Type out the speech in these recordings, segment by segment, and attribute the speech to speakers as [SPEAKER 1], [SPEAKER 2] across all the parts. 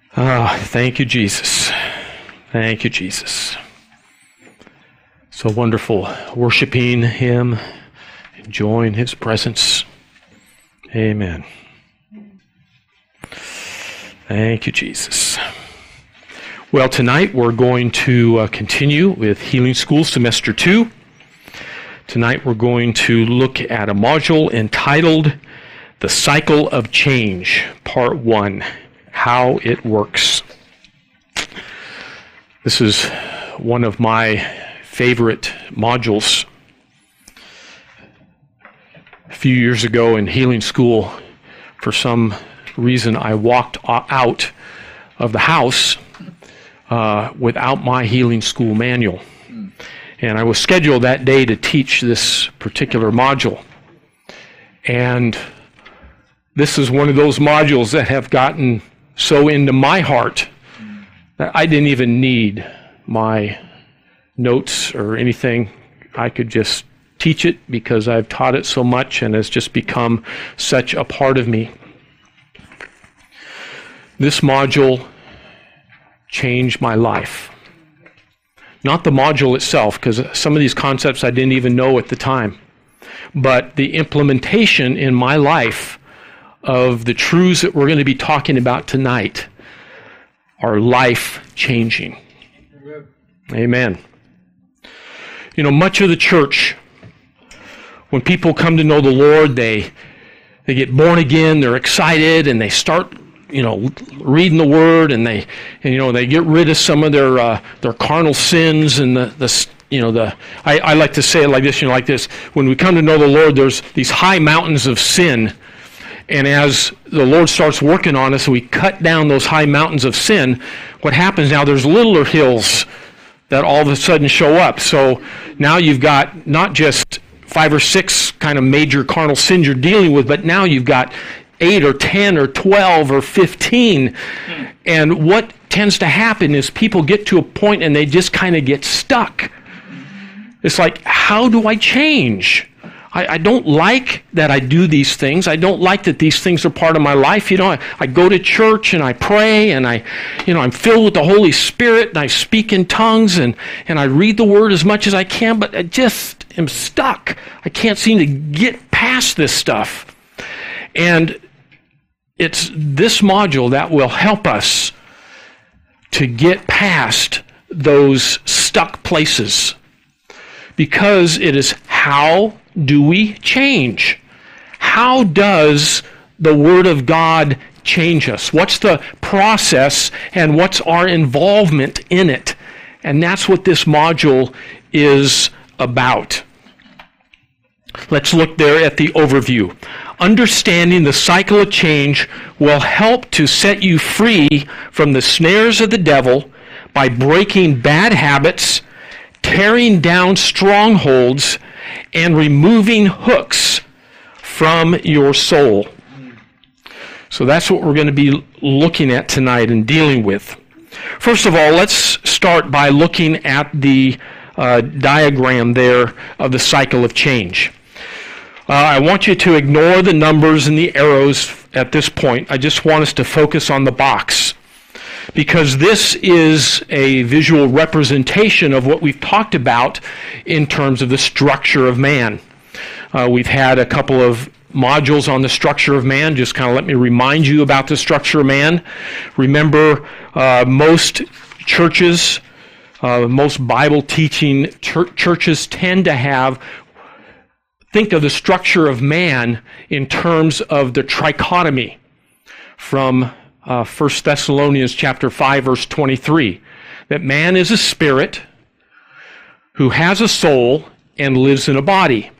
[SPEAKER 1] Thank you, Jesus. Thank you, Jesus. So wonderful worshiping Him, enjoying His presence. Amen. Thank you, Jesus. Well, tonight we're going to continue with Healing School Semester 2. Tonight we're going to look at a module entitled The Cycle of Change, Part 1, How It Works. This is one of my favorite modules. A few years ago in Healing School, for some reason I walked out of the house without my Healing School manual. And I was scheduled that day to teach this particular module. And this is one of those modules that have gotten so into my heart that I didn't even need my notes or anything. I could just teach it because I've taught it so much and it's just become such a part of me. This module changed my life. Not the module itself, because some of these concepts I didn't even know at the time, but the implementation in my life of the truths that we're going to be talking about tonight are life-changing. Amen. You know, much of the church, when people come to know the Lord, they get born again, they're excited, and they start reading the Word, and they get rid of some of their carnal sins and I like to say it like this. When we come to know the Lord, there's these high mountains of sin, and as the Lord starts working on us, we cut down those high mountains of sin. What happens now? There's littler hills that all of a sudden show up. So now you've got not just 5 or 6 kind of major carnal sins you're dealing with, but now you've got 8 or 10 or 12 or 15. And what tends to happen is people get to a point and they just kind of get stuck. It's like, how do I change? I don't like that I do these things. I don't like that these things are part of my life. I go to church and I pray and I'm filled with the Holy Spirit and I speak in tongues and I read the Word as much as I can, but I just am stuck. I can't seem to get past this stuff. And it's this module that will help us to get past those stuck places, because it is how do we change? How does the Word of God change us? What's the process and what's our involvement in it? And that's what this module is about. Let's look there at the overview. Understanding the cycle of change will help to set you free from the snares of the devil by breaking bad habits, tearing down strongholds, and removing hooks from your soul. So that's what we're going to be looking at tonight and dealing with. First of all, let's start by looking at the diagram there of the cycle of change. I want you to ignore the numbers and the arrows at this point. I just want us to focus on the box, because this is a visual representation of what we've talked about in terms of the structure of man. We've had a couple of modules on the structure of man. Just kind of let me remind you about the structure of man. Remember, most churches, most Bible teaching churches tend to think of the structure of man in terms of the trichotomy from 1 Thessalonians chapter 5, verse 23, that man is a spirit who has a soul and lives in a body.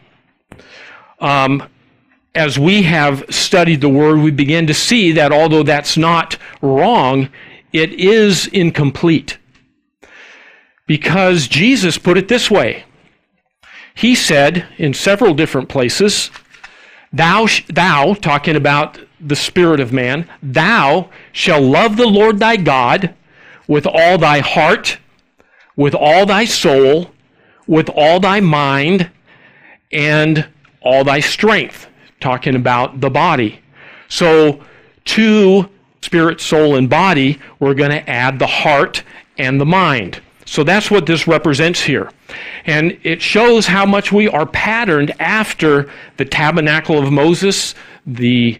[SPEAKER 1] As we have studied the Word, we begin to see that although that's not wrong, it is incomplete. Because Jesus put it this way. He said in several different places, thou, talking about the spirit of man, thou shalt love the Lord thy God with all thy heart, with all thy soul, with all thy mind, and all thy strength, talking about the body. So to spirit, soul, and body, we're going to add the heart and the mind. So that's what this represents here. And it shows how much we are patterned after the tabernacle of Moses, the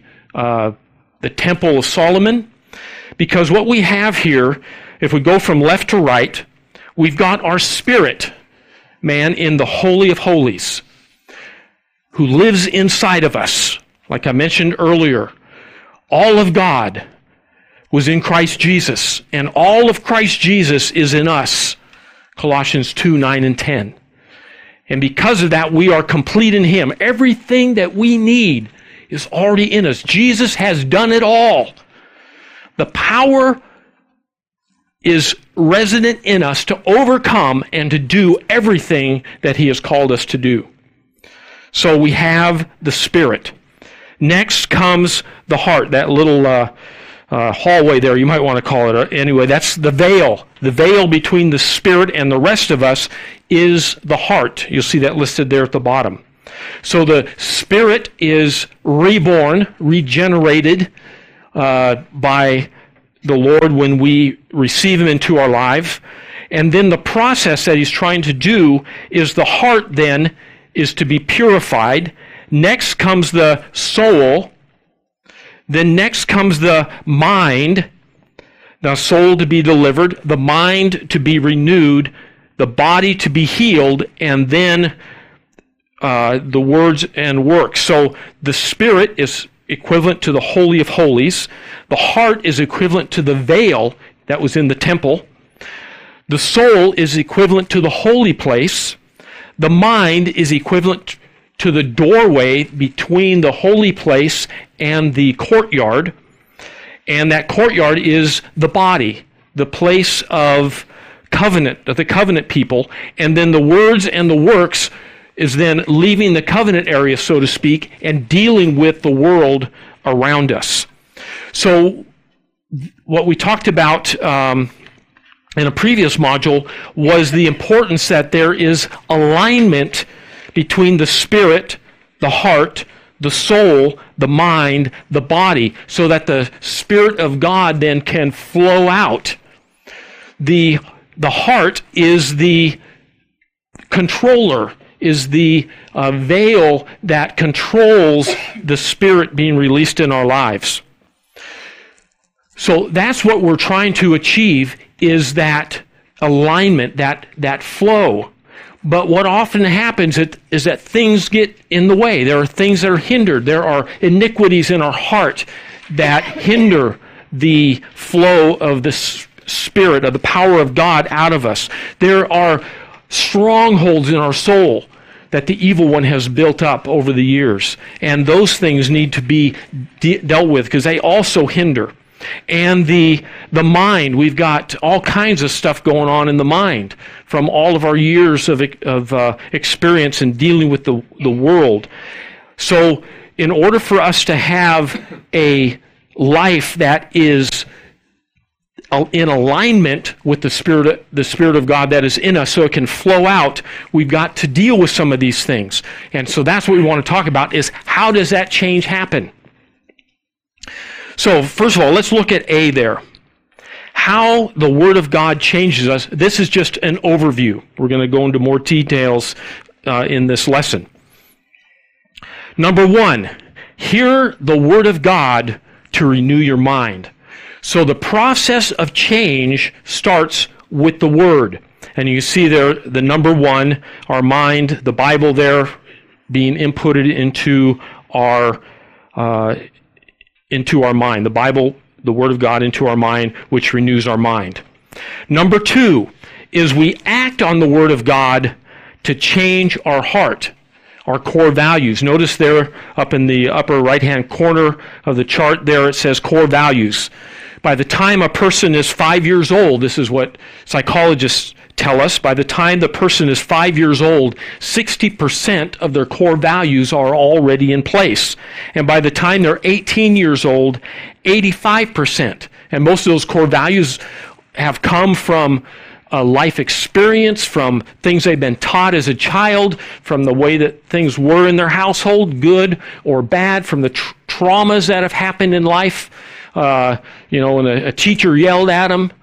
[SPEAKER 1] temple of Solomon, because what we have here, if we go from left to right, we've got our spirit man in the Holy of Holies, who lives inside of us. Like I mentioned earlier, all of God was in Christ Jesus, and all of Christ Jesus is in us. Colossians 2, 9, and 10. And because of that, we are complete in Him. Everything that we need is already in us. Jesus has done it all. The power is resident in us to overcome and to do everything that He has called us to do. So we have the Spirit. Next comes the heart, that little hallway there, you might want to call it. Anyway, that's the veil. The veil between the Spirit and the rest of us is the heart. You'll see that listed there at the bottom. So the Spirit is reborn, regenerated by the Lord when we receive Him into our life. And then the process that He's trying to do is the heart then is to be purified. Next comes the soul. Then next comes the mind. The soul to be delivered, the mind to be renewed, the body to be healed, and then the words and works. So the Spirit is equivalent to the Holy of Holies. The heart is equivalent to the veil that was in the temple. The soul is equivalent to the holy place. The mind is equivalent to the doorway between the holy place and the courtyard. And that courtyard is the body, the place of covenant, of the covenant people. And then the words and the works is then leaving the covenant area, so to speak, and dealing with the world around us. So what we talked about in a previous module was the importance that there is alignment between the spirit, the heart, the soul, the mind, the body, so that the Spirit of God then can flow out. The heart is the controller, is the veil that controls the Spirit being released in our lives. So that's what we're trying to achieve, is that alignment, that flow. But what often happens is that things get in the way. There are things that are hindered. There are iniquities in our heart that hinder the flow of the Spirit, of the power of God out of us. There are strongholds in our soul that the evil one has built up over the years. And those things need to be dealt with because they also hinder. And the mind, we've got all kinds of stuff going on in the mind from all of our years of experience in dealing with the world. So in order for us to have a life that is in alignment with the Spirit of God that is in us, so it can flow out, we've got to deal with some of these things. And so that's what we want to talk about, is how does that change happen? So first of all, let's look at A there. How the Word of God changes us. This is just an overview. We're going to go into more details in this lesson. Number one, hear the Word of God to renew your mind. So the process of change starts with the Word. And you see there the number one, our mind, the Bible there being inputted into our mind. The Bible, the Word of God into our mind, which renews our mind. Number two is we act on the Word of God to change our heart, our core values. Notice there up in the upper right-hand corner of the chart there, it says core values. By the time a person is 5 years old, this is what psychologists tell us, by the time the person is 5 years old, 60% of their core values are already in place. And by the time they're 18 years old, 85%. And most of those core values have come from life experience, from things they've been taught as a child, from the way that things were in their household, good or bad, from the traumas that have happened in life, and a teacher yelled at him.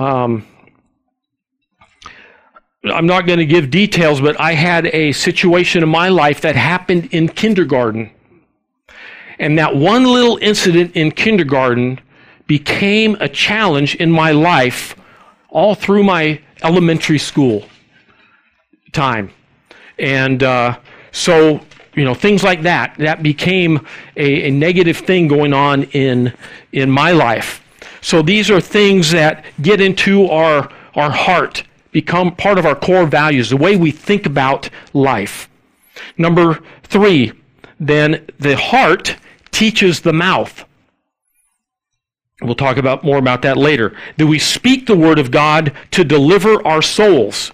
[SPEAKER 1] I'm not going to give details, but I had a situation in my life that happened in kindergarten. And that one little incident in kindergarten became a challenge in my life all through my elementary school time. And so, things like that became a negative thing going on in my life. So these are things that get into our heart, become part of our core values, the way we think about life. Number 3, then the heart teaches the mouth. We'll talk more about that later. Do we speak the word of God to deliver our souls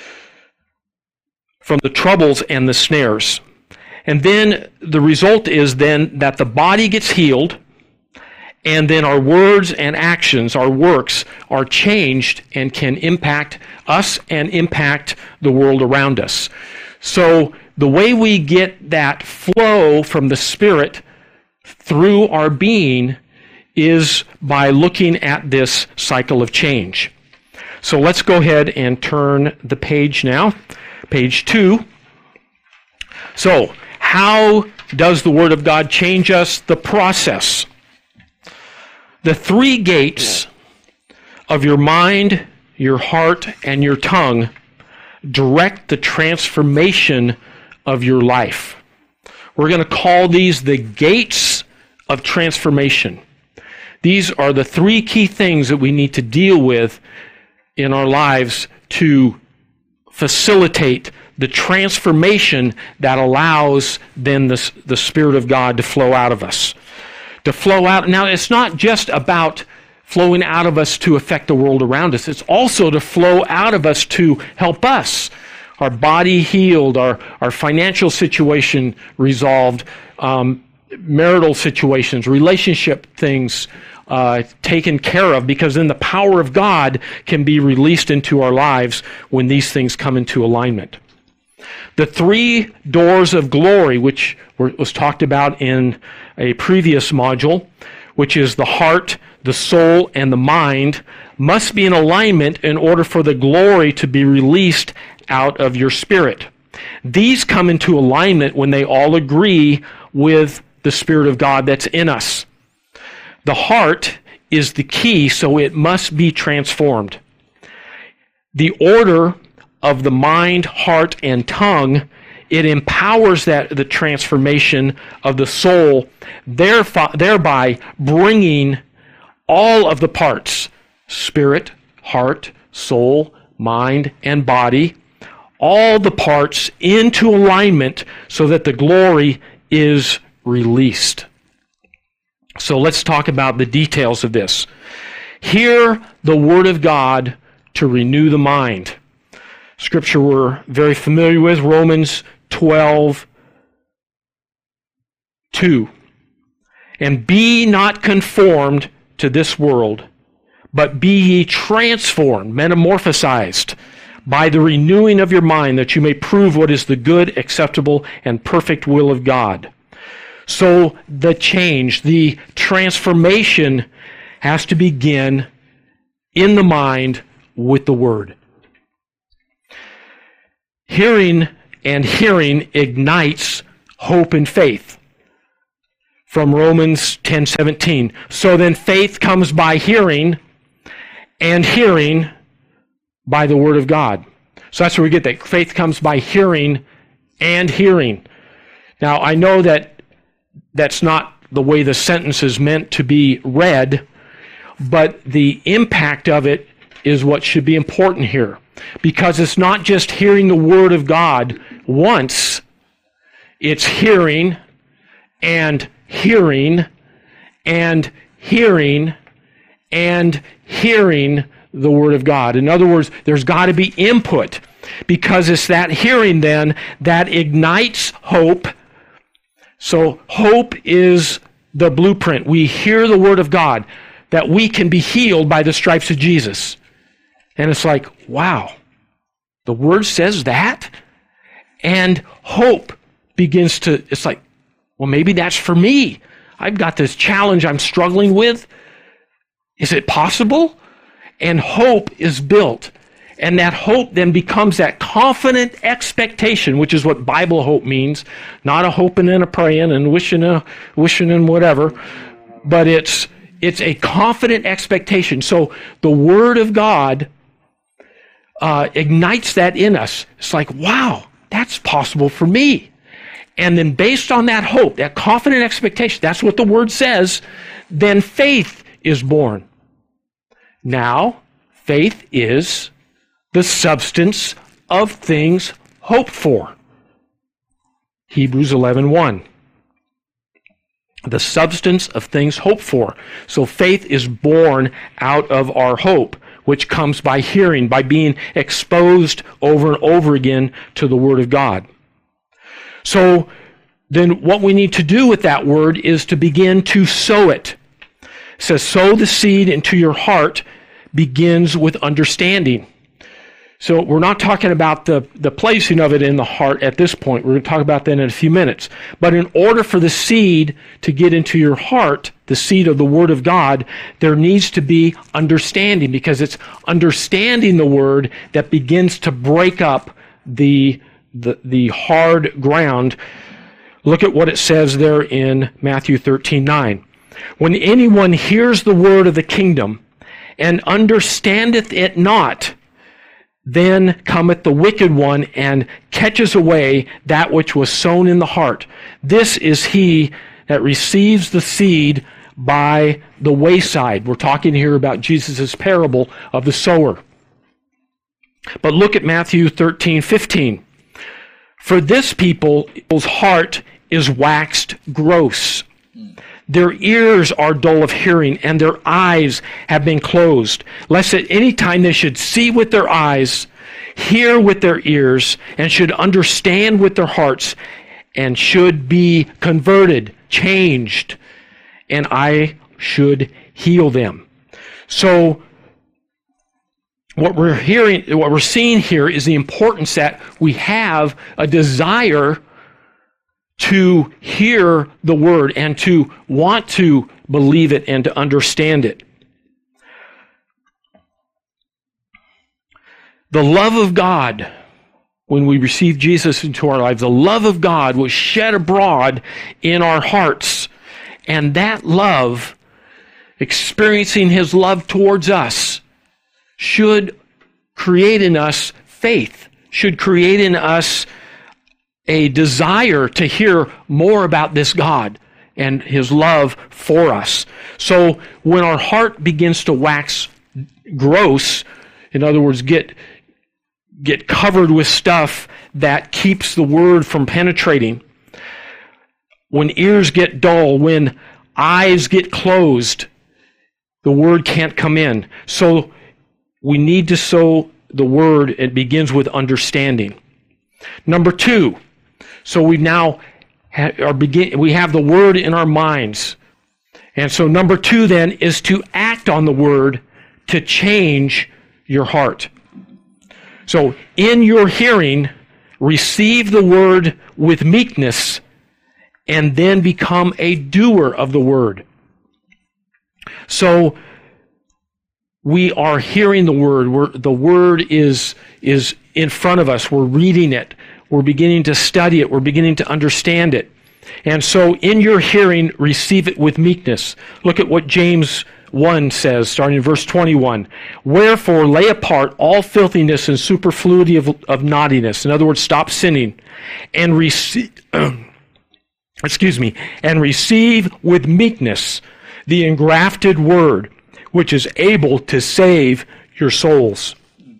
[SPEAKER 1] from the troubles and the snares? And then the result is then that the body gets healed, and then our words and actions, our works, are changed and can impact us and impact the world around us. So the way we get that flow from the Spirit through our being is by looking at this cycle of change. So let's go ahead and turn the page now. Page 2. So, how does the Word of God change us? The process. The 3 gates of your mind, your heart, and your tongue direct the transformation of your life. We're going to call these the gates of transformation. These are the 3 key things that we need to deal with in our lives to facilitate the transformation that allows then the Spirit of God to flow out of us. To flow out. Now, it's not just about flowing out of us to affect the world around us. It's also to flow out of us to help us. Our body healed, our financial situation resolved, marital situations, relationship things taken care of, because then the power of God can be released into our lives when these things come into alignment. The 3 doors of glory, which was talked about in a previous module, which is the heart, the soul, and the mind, must be in alignment in order for the glory to be released out of your spirit. These come into alignment when they all agree with the Spirit of God that's in us. The heart is the key, so it must be transformed. The order of the mind, heart, and tongue, it empowers the transformation of the soul, thereby bringing all of the parts, spirit, heart, soul, mind, and body, all the parts into alignment so that the glory is released. So let's talk about the details of this. Hear the word of God to renew the mind. Scripture we're very familiar with, Romans 12:2. And be not conformed to this world, but be ye transformed, metamorphosized, by the renewing of your mind, that you may prove what is the good, acceptable, and perfect will of God. So the change, the transformation has to begin in the mind with the Word. Hearing ignites hope and faith. From Romans 10:17. So then faith comes by hearing, and hearing by the Word of God. So that's where we get that. Faith comes by hearing and hearing. Now, I know that that's not the way the sentence is meant to be read, but the impact of it is what should be important here. Because it's not just hearing the Word of God once, it's hearing and hearing and hearing and hearing the Word of God. In other words, there's got to be input, because it's that hearing then that ignites hope. So hope is the blueprint. We hear the Word of God, that we can be healed by the stripes of Jesus. And it's like, wow, the Word says that? And hope begins to, it's like, well, maybe that's for me. I've got this challenge I'm struggling with. Is it possible? And hope is built. And that hope then becomes that confident expectation, which is what Bible hope means. Not a hoping and a praying and wishing and whatever. But it's a confident expectation. So the Word of God ignites that in us. It's like, wow, that's possible for me. And then based on that hope, that confident expectation, that's what the Word says, then faith is born. Now, faith is the substance of things hoped for. Hebrews 11:1. The substance of things hoped for. So faith is born out of our hope, which comes by hearing, by being exposed over and over again to the Word of God. So then what we need to do with that Word is to begin to sow it. It says, sow the seed into your heart begins with understanding. So we're not talking about the placing of it in the heart at this point. We're going to talk about that in a few minutes. But in order for the seed to get into your heart, the seed of the Word of God, there needs to be understanding, because it's understanding the Word that begins to break up the hard ground. Look at what it says there in Matthew 13:9. When anyone hears the word of the kingdom and understandeth it not, then cometh the wicked one and catches away that which was sown in the heart. This is he that receives the seed by the wayside. We're talking here about Jesus' parable of the sower. But look at Matthew 13:15. For this people's heart is waxed gross. Their ears are dull of hearing, and their eyes have been closed, lest at any time they should see with their eyes, hear with their ears, and should understand with their hearts, and should be converted, changed, and I should heal them. So what we're seeing here is the importance that we have a desire to hear the Word and to want to believe it and to understand it. The love of God, when we receive Jesus into our lives, the love of God was shed abroad in our hearts. And that love, experiencing His love towards us, should create in us faith, should create in us a desire to hear more about this God and His love for us. So when our heart begins to wax gross, in other words, get covered with stuff that keeps the Word from penetrating, when ears get dull, when eyes get closed, the Word can't come in. So we need to sow the Word. It begins with understanding. Number 2, so we now we have the Word in our minds. And so number 2 then is to act on the Word to change your heart. So in your hearing, receive the Word with meekness and then become a doer of the Word. So we are hearing the Word. The Word is in front of us. We're reading it. We're beginning to study it. We're beginning to understand it. And so in your hearing, receive it with meekness. Look at what James 1 says, starting in verse 21. Wherefore lay apart all filthiness and superfluity of naughtiness. In other words, stop sinning. And receive with meekness the engrafted word, which is able to save your souls.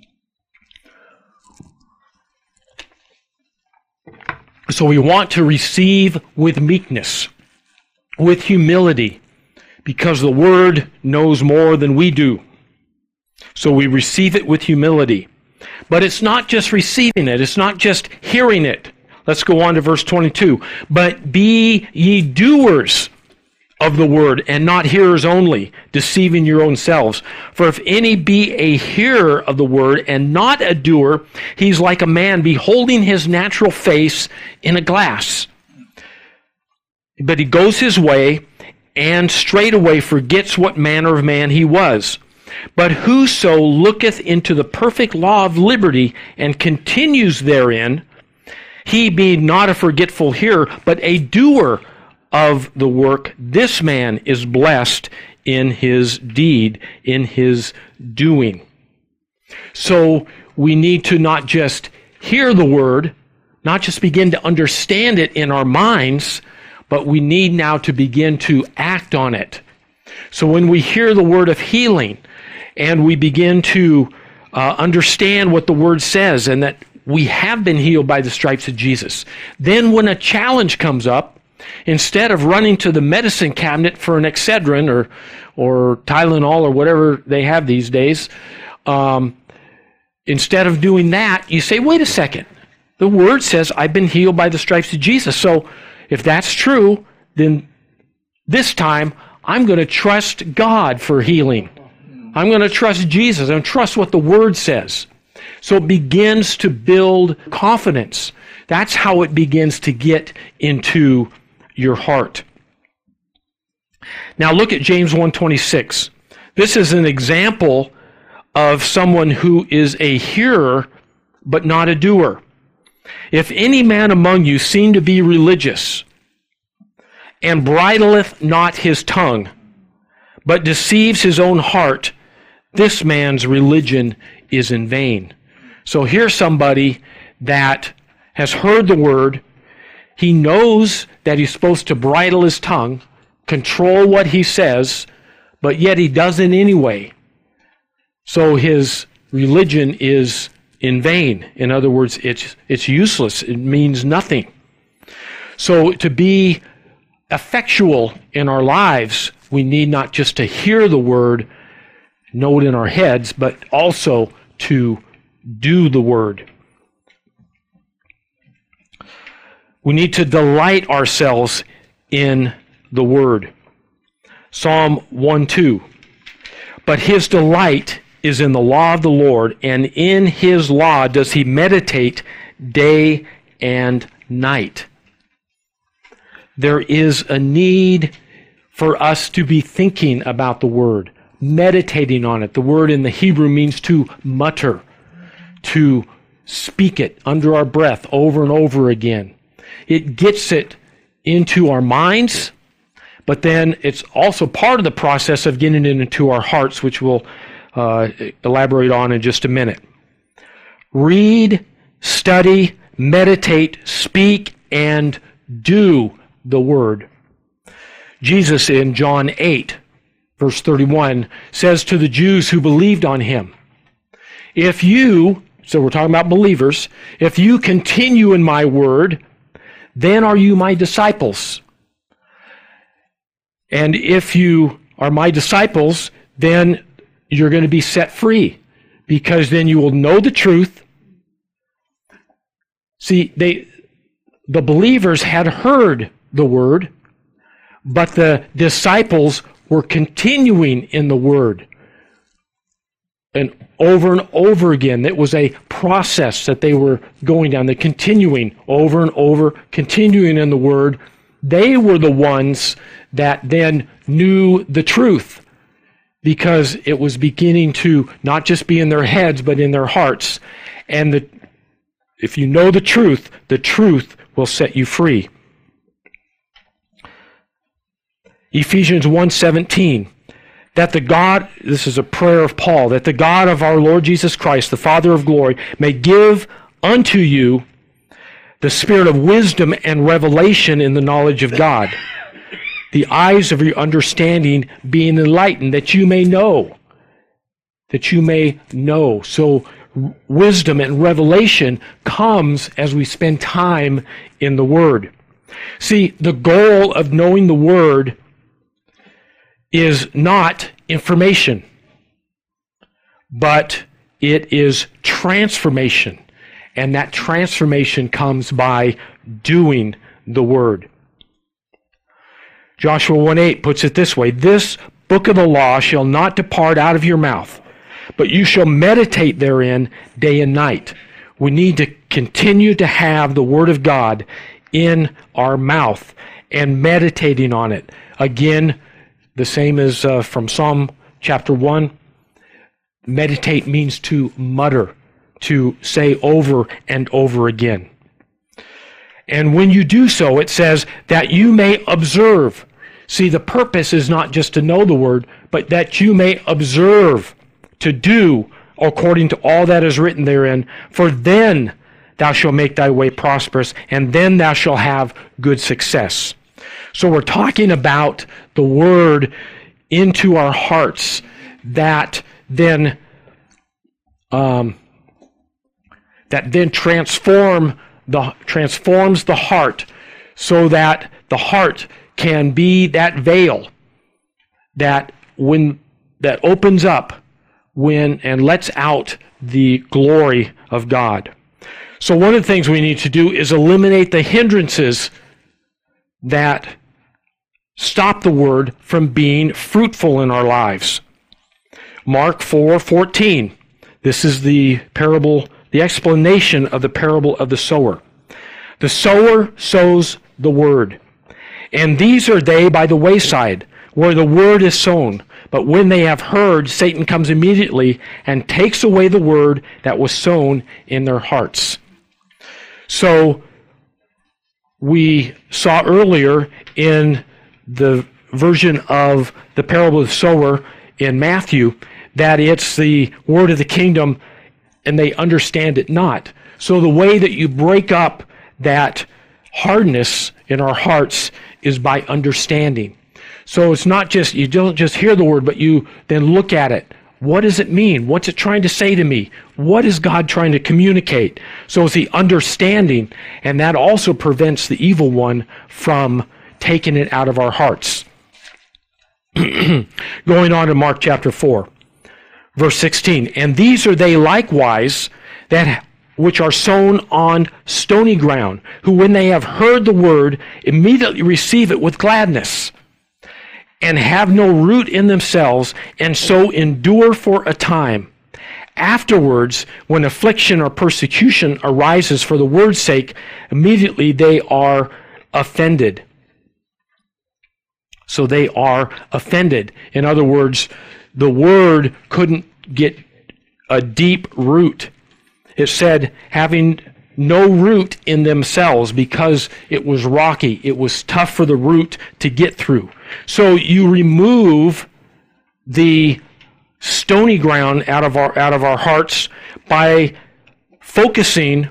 [SPEAKER 1] So we want to receive with meekness, with humility, because the Word knows more than we do. So we receive it with humility. But it's not just receiving it. It's not just hearing it. Let's go on to verse 22. But be ye doers of the word, and not hearers only, deceiving your own selves. For if any be a hearer of the word, and not a doer, he's like a man beholding his natural face in a glass. But he goes his way, and straightway forgets what manner of man he was. But whoso looketh into the perfect law of liberty and continues therein, he being not a forgetful hearer, but a doer of the work, this man is blessed in his deed, in his doing. So we need to not just hear the word, not just begin to understand it in our minds, but we need now to begin to act on it. So when we hear the word of healing and we begin to understand what the word says and that we have been healed by the stripes of Jesus, then when a challenge comes up, instead of running to the medicine cabinet for an Excedrin or Tylenol or whatever they have these days, instead of doing that, you say, wait a second. The word says, I've been healed by the stripes of Jesus. So if that's true, then this time I'm going to trust God for healing. I'm going to trust Jesus and trust what the word says. So it begins to build confidence. That's how it begins to get into your heart. Now look at James 1:26. This is an example of someone who is a hearer but not a doer. If any man among you seem to be religious, and bridleth not his tongue, but deceives his own heart, this man's religion is in vain. So here's somebody that has heard the word. He knows that he's supposed to bridle his tongue, control what he says, but yet he does it anyway. So his religion is in vain. In other words, it's useless. It means nothing. So to be effectual in our lives, we need not just to hear the word, know it in our heads, but also to do the word. We need to delight ourselves in the word. Psalm 1:2. But his delight is in the law of the Lord, and in his law does he meditate day and night. There is a need for us to be thinking about the word, meditating on it. The word in the Hebrew means to mutter, to speak it under our breath over and over again. It gets it into our minds, but then it's also part of the process of getting it into our hearts, which we'll elaborate on in just a minute. Read, study, meditate, speak, and do the word. Jesus in John 8, verse 31, says to the Jews who believed on him, if you, so we're talking about believers, if you continue in my word, then are you my disciples. And if you are my disciples, then you're going to be set free, because then you will know the truth. See, the believers had heard the word, but the disciples were continuing in the word. And over again, it was a process that they were going down. They're continuing over and over, continuing in the word. They were the ones that then knew the truth, because it was beginning to not just be in their heads, but in their hearts. And if you know the truth will set you free. Ephesians 1:17, that the God, this is a prayer of Paul, that the God of our Lord Jesus Christ, the Father of glory, may give unto you the spirit of wisdom and revelation in the knowledge of God, the eyes of your understanding being enlightened, that you may know. That you may know. So wisdom and revelation comes as we spend time in the Word. See, the goal of knowing the Word is not information, but it is transformation. And that transformation comes by doing the Word. Joshua 1:8 puts it this way, this book of the law shall not depart out of your mouth, but you shall meditate therein day and night. We need to continue to have the Word of God in our mouth and meditating on it. Again, the same as from Psalm chapter 1. Meditate means to mutter, to say over and over again. And when you do so, it says that you may observe. See, the purpose is not just to know the word, but that you may observe to do according to all that is written therein. For then thou shalt make thy way prosperous, and then thou shalt have good success. So we're talking about the word into our hearts that then transforms the heart, so that the heart can be that veil that opens up and lets out the glory of God. So one of the things we need to do is eliminate the hindrances that stop the word from being fruitful in our lives. Mark 4:14. This is the parable, the explanation of the parable of the sower. The sower sows the word. And these are they by the wayside, where the word is sown. But when they have heard, Satan comes immediately and takes away the word that was sown in their hearts. So we saw earlier in the version of the parable of the sower in Matthew that it's the word of the kingdom and they understand it not. So the way that you break up that hardness in our hearts is by understanding. So it's not just, you don't just hear the word, but you then look at it. What does it mean? What's it trying to say to me? What is God trying to communicate? So it's the understanding, and that also prevents the evil one from taking it out of our hearts. Going on to Mark chapter 4, verse 16. And these are they likewise that which are sown on stony ground, who when they have heard the word, immediately receive it with gladness, and have no root in themselves, and so endure for a time. Afterwards, when affliction or persecution arises for the word's sake, immediately they are offended. So they are offended. In other words, the word couldn't get a deep root. It said having no root in themselves because it was rocky. It was tough for the root to get through. So you remove the stony ground out of our hearts by focusing,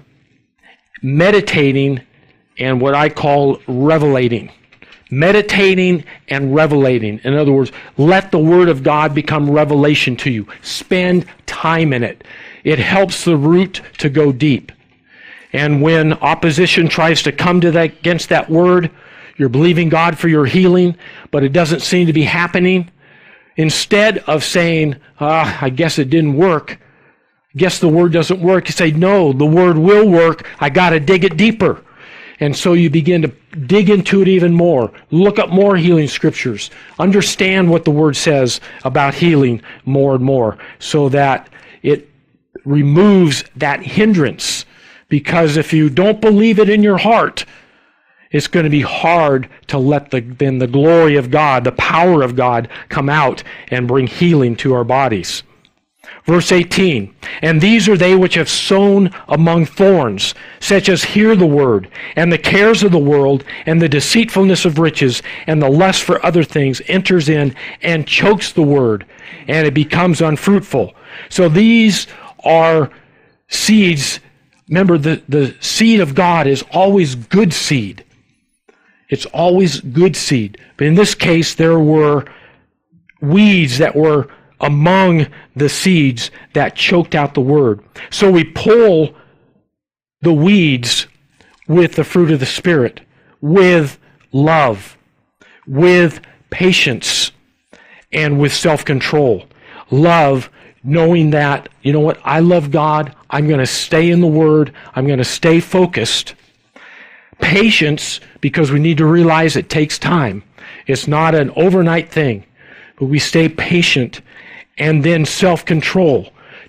[SPEAKER 1] meditating, and what I call revelating. Meditating and revelating. In other words, let the Word of God become revelation to you. Spend time in it. It helps the root to go deep. And when opposition tries to come to that, against that Word, you're believing God for your healing, but it doesn't seem to be happening. Instead of saying, I guess it didn't work, guess the Word doesn't work, you say, no, the Word will work. I got to dig it deeper. And so you begin to dig into it even more. Look up more healing scriptures. Understand what the Word says about healing more and more so that it removes that hindrance. Because if you don't believe it in your heart, it's going to be hard to let the glory of God, the power of God, come out and bring healing to our bodies. Verse 18, and these are they which have sown among thorns, such as hear the word, and the cares of the world, and the deceitfulness of riches, and the lust for other things enters in and chokes the word, and it becomes unfruitful. So these are seeds. Remember, the seed of God is always good seed. It's always good seed. But in this case, there were weeds that were among the seeds that choked out the word. So we pull the weeds with the fruit of the Spirit, with love, with patience, and with self-control. Love, knowing that, you know what, I love God, I'm going to stay in the Word, I'm going to stay focused. Patience, because we need to realize it takes time. It's not an overnight thing, but we stay patient. And then self-control.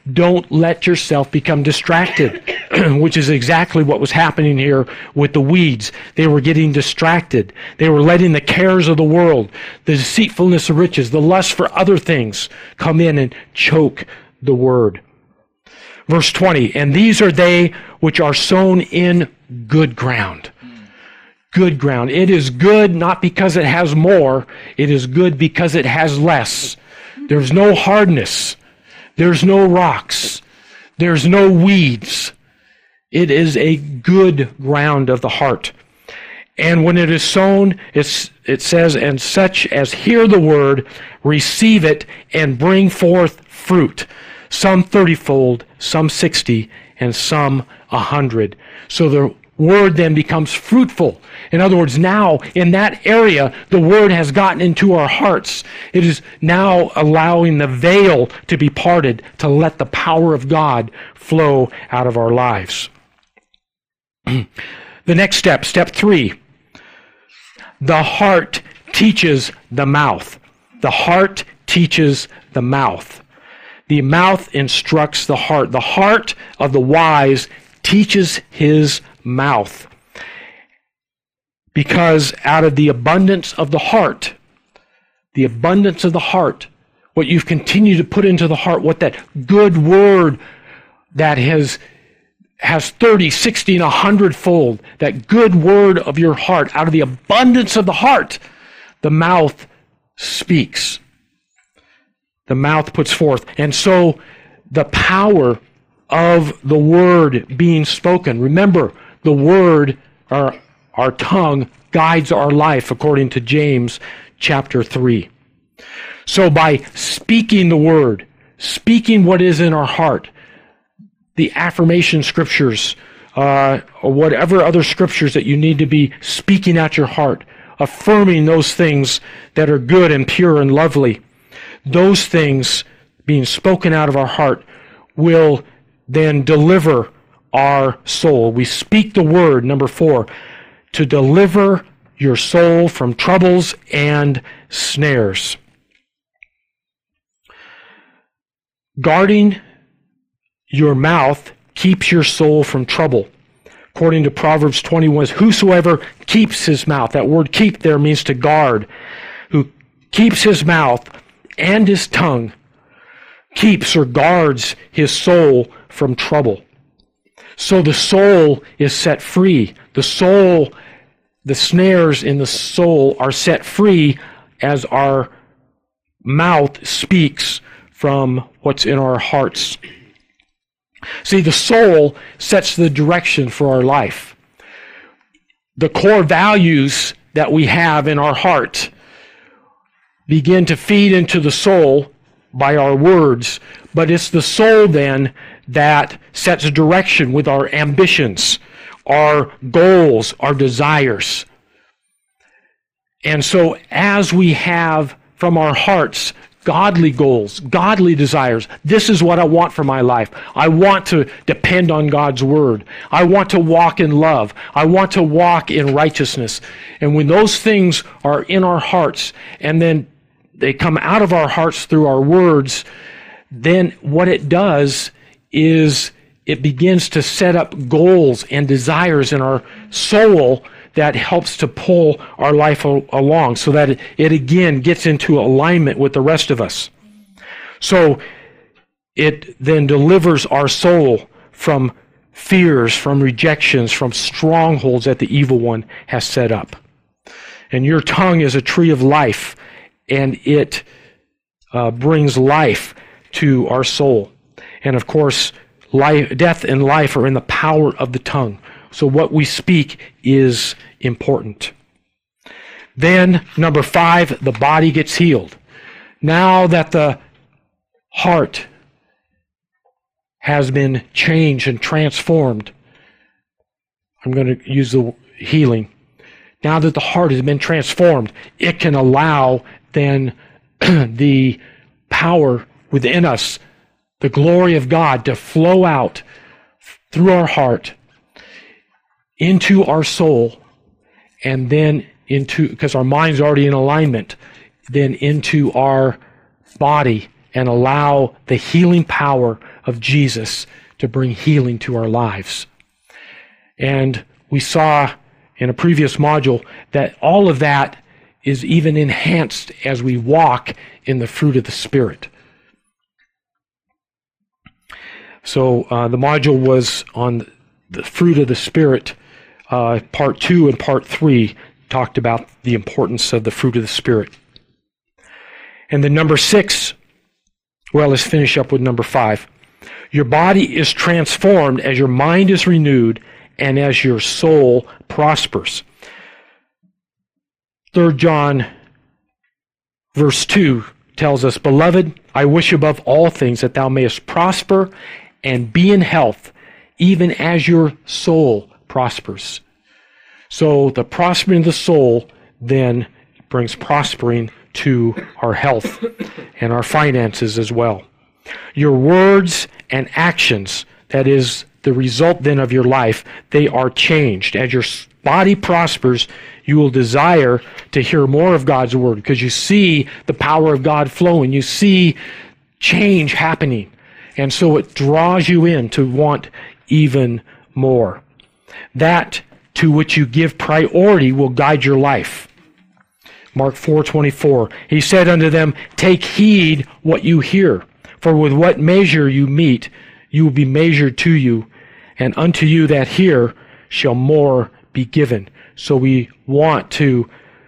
[SPEAKER 1] Don't let yourself become distracted, which is exactly what was happening here with the weeds. They were getting distracted. They were letting the cares of the world, the deceitfulness of riches, the lust for other things come in and choke the word. Verse 20, and these are they which are sown in good ground. Good ground. It is good not because it has more. It is good because it has less. There's no hardness. There's no rocks. There's no weeds. It is a good ground of the heart. And when it is sown, it says, and such as hear the word, receive it, and bring forth fruit. Some 30-fold, some 60, and some 100. So the word then becomes fruitful. In other words, now in that area, the word has gotten into our hearts. It is now allowing the veil to be parted to let the power of God flow out of our lives. The next step, step 3. The heart teaches the mouth. The heart teaches the mouth. The mouth instructs the heart. The heart of the wise teaches his mouth. Because out of the abundance of the heart, what you've continued to put into the heart, what that good word that has 30, 60, and 100-fold, that good word of your heart, out of the abundance of the heart, the mouth speaks. The mouth puts forth. And so the power of the word being spoken. Remember, the word, our tongue, guides our life according to James chapter 3. So by speaking the word, speaking what is in our heart, the affirmation scriptures, or whatever other scriptures that you need to be speaking at your heart, affirming those things that are good and pure and lovely, those things being spoken out of our heart will then deliver our soul. We speak the word, number 4, to deliver your soul from troubles and snares. Guarding your mouth keeps your soul from trouble. According to Proverbs 21, whosoever keeps his mouth, that word keep there means to guard, who keeps his mouth and his tongue, keeps or guards his soul from trouble. So the soul is set free. The soul, the snares in the soul are set free as our mouth speaks from what's in our hearts. See, the soul sets the direction for our life. The core values that we have in our heart begin to feed into the soul by our words, but it's the soul then that sets a direction with our ambitions, our goals, our desires. And so as we have from our hearts godly goals, godly desires, this is what I want for my life. I want to depend on God's word. I want to walk in love. I want to walk in righteousness. And when those things are in our hearts and then they come out of our hearts through our words, then what it does is it begins to set up goals and desires in our soul that helps to pull our life along so that it again gets into alignment with the rest of us. So it then delivers our soul from fears, from rejections, from strongholds that the evil one has set up. And your tongue is a tree of life, and it brings life to our soul. And of course, death and life are in the power of the tongue. So what we speak is important. Then, number 5, the body gets healed. Now that the heart has been changed and transformed, I'm going to use the healing. Now that the heart has been transformed, it can allow then the power within us, the glory of God, to flow out through our heart into our soul, and then into, because our mind's already in alignment, then into our body and allow the healing power of Jesus to bring healing to our lives. And we saw in a previous module that all of that is even enhanced as we walk in the fruit of the Spirit. So the module was on the fruit of the Spirit. Part 2 and Part 3 talked about the importance of the fruit of the Spirit. And then number 6, well, let's finish up with number 5. Your body is transformed as your mind is renewed and as your soul prospers. 3 John verse 2 tells us, Beloved, I wish above all things that thou mayest prosper and be in health, even as your soul prospers. So the prospering of the soul then brings prospering to our health and our finances as well. Your words and actions, that is the result then of your life, they are changed. As your body prospers, you will desire to hear more of God's word because you see the power of God flowing. You see change happening. And so it draws you in to want even more. That to which you give priority will guide your life. Mark 4:24. He said unto them, Take heed what you hear, for with what measure you mete, you will be measured to you, and unto you that hear shall more be given. So we want to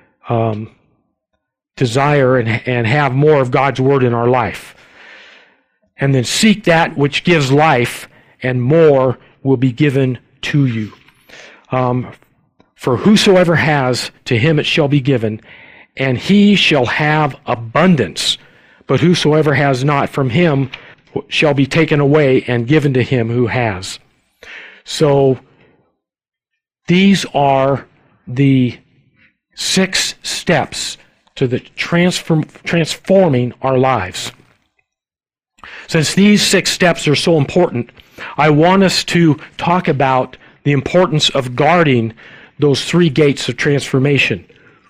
[SPEAKER 1] desire and have more of God's word in our life. And then seek that which gives life, and more will be given to you. For whosoever has, to him it shall be given, and he shall have abundance. But whosoever has not, from him shall be taken away and given to him who has. So these are the 6 steps to the transforming our lives. Since these 6 steps are so important, I want us to talk about the importance of guarding those 3 gates of transformation.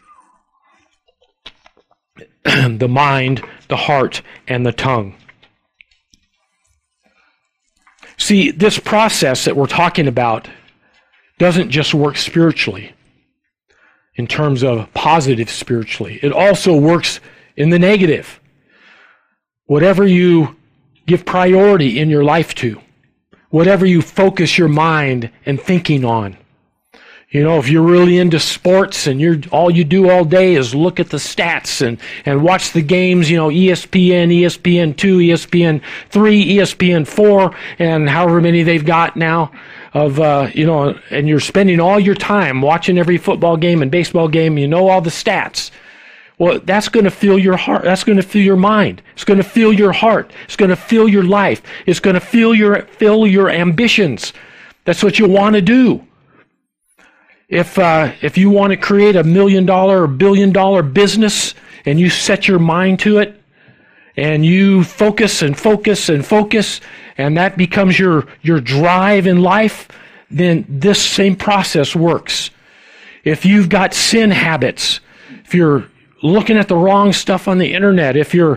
[SPEAKER 1] The mind, the heart, and the tongue. See, this process that we're talking about doesn't just work spiritually, in terms of positive spiritually. It also works in the negative. Whatever you give priority in your life to, whatever you focus your mind and thinking on. You know, if you're really into sports and all you do all day is look at the stats and watch the games, you know, ESPN, ESPN2, ESPN3, ESPN4, and however many they've got now of, and you're spending all your time watching every football game and baseball game, you know all the stats. Well, that's going to fill your heart. That's going to fill your mind. It's going to fill your heart. It's going to fill your life. It's going to fill your ambitions. That's what you want to do. If you want to create $1 million or $1 billion business and you set your mind to it and you focus and focus and focus and that becomes your drive in life, then this same process works. If you've got sin habits, if you're looking at the wrong stuff on the internet, if you're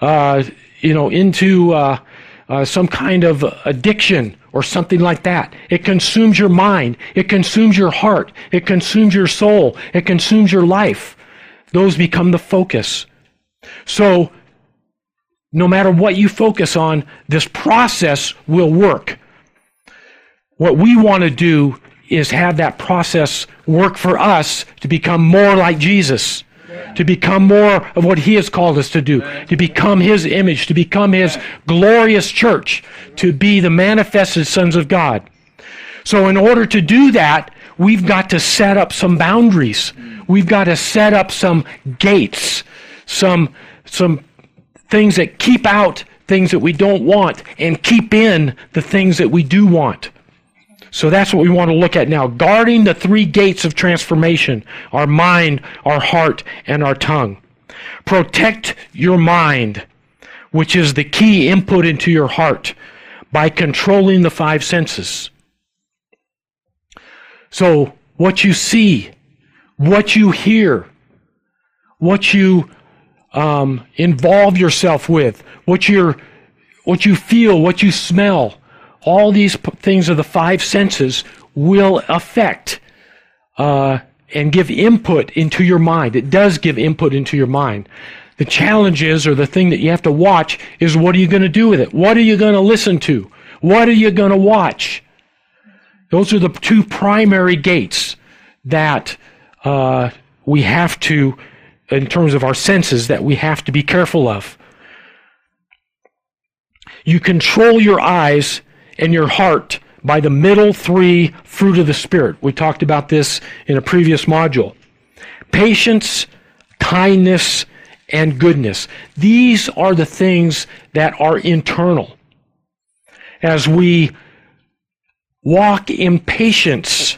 [SPEAKER 1] into some kind of addiction or something like that, it consumes your mind, it consumes your heart, it consumes your soul, it consumes your life. Those become the focus. So no matter what you focus on, this process will work. What we want to do is have that process work for us to become more like Jesus, to become more of what He has called us to do, to become His image, to become His glorious church, to be the manifested sons of God. So in order to do that, we've got to set up some boundaries. We've got to set up some gates, some things that keep out things that we don't want and keep in the things that we do want. So that's what we want to look at now. Guarding the 3 gates of transformation: our mind, our heart, and our tongue. Protect your mind, which is the key input into your heart, by controlling the 5 senses. So what you see, what you hear, what you involve yourself with, what you feel, what you smell. All these things of the five senses will affect and give input into your mind. It does give input into your mind. The challenge is, or the thing that you have to watch, is what are you going to do with it? What are you going to listen to? What are you going to watch? Those are the two primary gates that we have to, in terms of our senses, that we have to be careful of. You control your eyes and your heart by the middle three fruit of the Spirit. We talked about this in a previous module. Patience, kindness, and goodness. These are the things that are internal. As we walk in patience,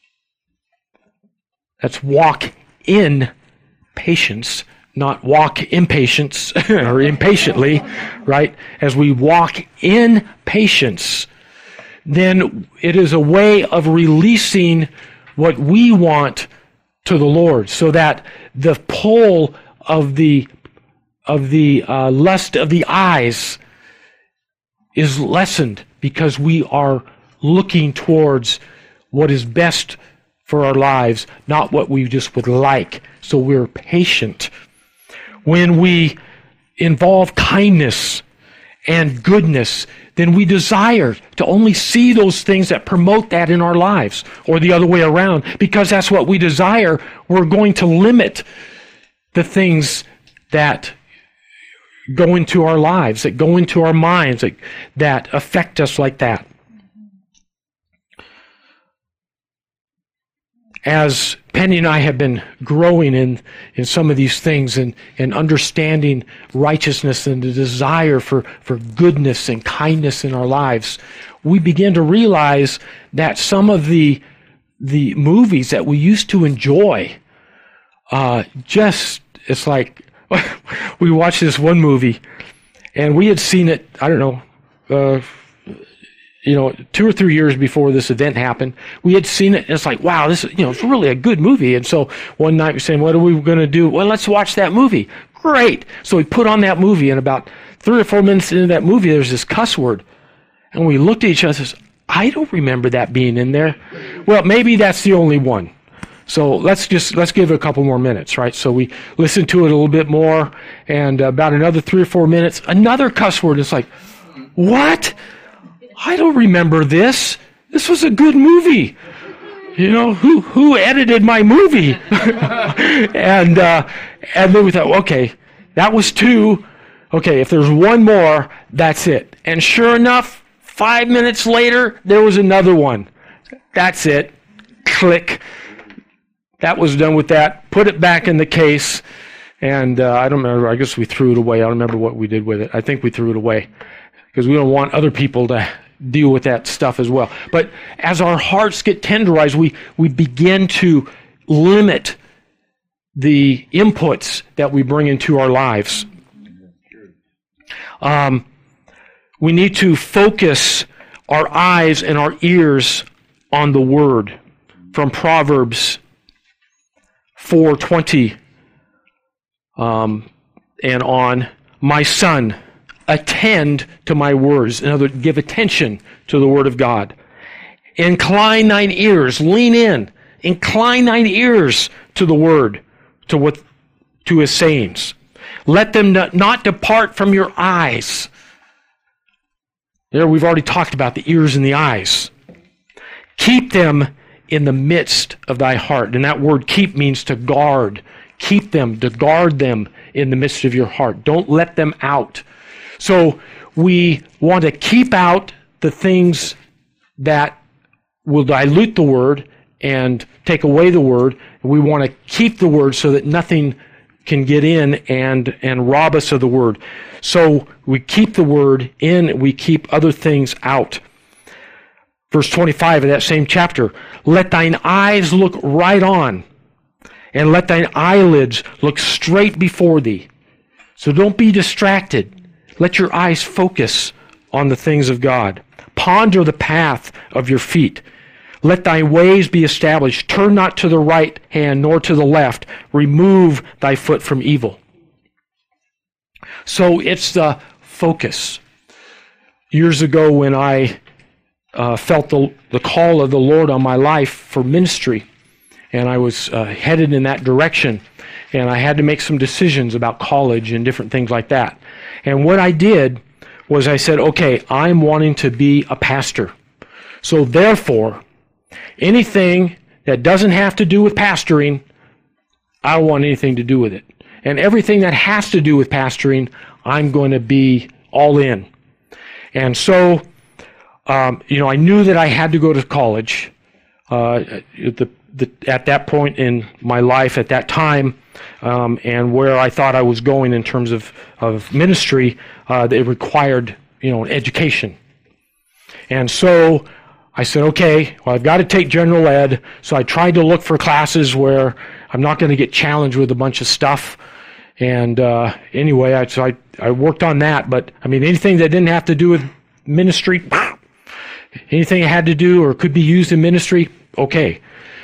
[SPEAKER 1] that's walk in patience, not walk impatience or impatiently, right? As we walk in patience, then it is a way of releasing what we want to the Lord, so that the pull of the lust of the eyes is lessened, because we are looking towards what is best for our lives, not what we just would like. So we're patient. When we involve kindness and goodness, then we desire to only see those things that promote that in our lives, or the other way around. Because that's what we desire, we're going to limit the things that go into our lives, that go into our minds, that affect us like that. As Penny and I have been growing in some of these things and understanding righteousness and the desire for goodness and kindness in our lives, we begin to realize that some of the movies that we used to enjoy, it's like, we watched this one movie and we had seen it, I don't know, 2 or 3 years before this event happened. We had seen it, and it's like, wow, this is, it's really a good movie. And so one night we're saying, what are we going to do? Well, let's watch that movie. Great. So we put on that movie, and about 3 or 4 minutes into that movie, there's this cuss word. And we looked at each other and says, I don't remember that being in there. Well, maybe that's the only one. So let's give it a couple more minutes, right? So we listened to it a little bit more, and about another 3 or 4 minutes, another cuss word. It's like, what? I don't remember this. This was a good movie. Who edited my movie? and then we thought, okay, that was 2. Okay, if there's one more, that's it. And sure enough, 5 minutes later, there was another one. That's it. Click. That was done with that. Put it back in the case. And I don't remember. I guess we threw it away. I don't remember what we did with it. I think we threw it away because we don't want other people to deal with that stuff as well. But as our hearts get tenderized, we begin to limit the inputs that we bring into our lives. We need to focus our eyes and our ears on the Word. From Proverbs 4:20 and on, my son, attend to my words. In other words, give attention to the Word of God. Incline thine ears, lean in. Incline thine ears to the Word, to His sayings. Let them not depart from your eyes. There, we've already talked about the ears and the eyes. Keep them in the midst of thy heart. And that word keep means to guard. Keep them, to guard them in the midst of your heart. Don't let them out. So we want to keep out the things that will dilute the Word and take away the Word. We want to keep the Word so that nothing can get in and rob us of the Word. So we keep the Word in, we keep other things out. Verse 25 of that same chapter, let thine eyes look right on, and let thine eyelids look straight before thee. So don't be distracted. Let your eyes focus on the things of God. Ponder the path of your feet. Let thy ways be established. Turn not to the right hand nor to the left. Remove thy foot from evil. So it's the focus. Years ago when I felt the call of the Lord on my life for ministry, and I was headed in that direction, and I had to make some decisions about college and different things like that. And what I did was I said, okay, I'm wanting to be a pastor. So therefore, anything that doesn't have to do with pastoring, I don't want anything to do with it. And everything that has to do with pastoring, I'm going to be all in. And so, I knew that I had to go to college. At that point in my life, at that time, and where I thought I was going in terms of ministry, it required, an education. And so I said, okay, well, I've got to take general ed. So I tried to look for classes where I'm not going to get challenged with a bunch of stuff. And anyway, I worked on that. But anything that didn't have to do with ministry, anything it had to do or could be used in ministry, okay.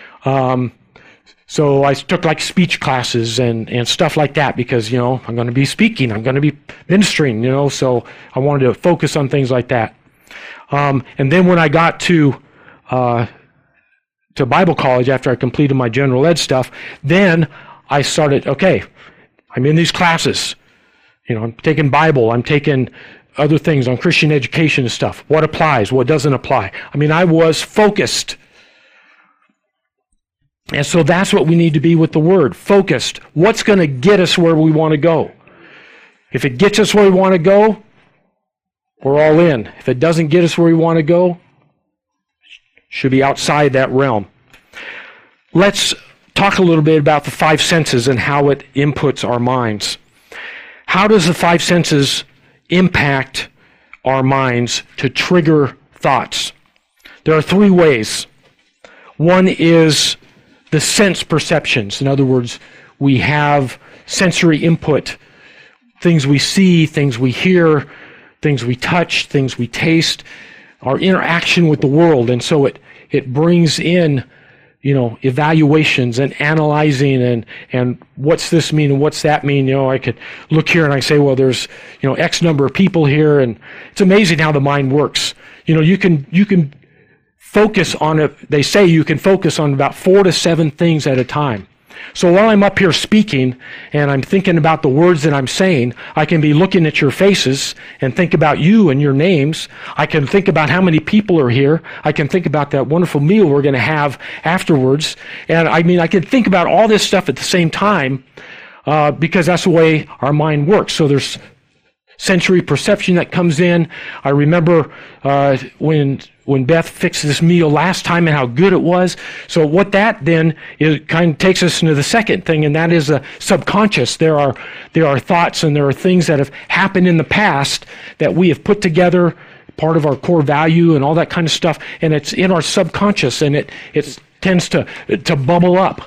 [SPEAKER 1] So I took like speech classes and stuff like that because, I'm going to be speaking, I'm going to be ministering, so I wanted to focus on things like that. And then when I got to Bible college after I completed my general ed stuff, then I started, okay, I'm in these classes. I'm taking Bible, I'm taking other things on Christian education and stuff. What applies, what doesn't apply. I was focused. And so that's what we need to be with the Word, focused. What's going to get us where we want to go? If it gets us where we want to go, we're all in. If it doesn't get us where we want to go, should be outside that realm. Let's talk a little bit about the five senses and how it inputs our minds. How does the five senses impact our minds to trigger thoughts? There are three ways. One is the sense perceptions. In other words, we have sensory input, things we see, things we hear, things we touch, things we taste, our interaction with the world. And so it brings in, evaluations and analyzing and what's this mean and what's that mean. I could look here and I say, well, there's, X number of people here. And it's amazing how the mind works. You can focus on it. They say you can focus on about 4 to 7 things at a time. So while I'm up here speaking and I'm thinking about the words that I'm saying, I can be looking at your faces and think about you and your names. I can think about how many people are here. I can think about that wonderful meal we're going to have afterwards. And I can think about all this stuff at the same time because that's the way our mind works. So there's sensory perception that comes in. I remember when Beth fixed this meal last time and how good it was. So what that then is kind of takes us into the second thing, and that is the subconscious. There are thoughts and there are things that have happened in the past that we have put together, part of our core value and all that kind of stuff, and it's in our subconscious, and it tends to bubble up.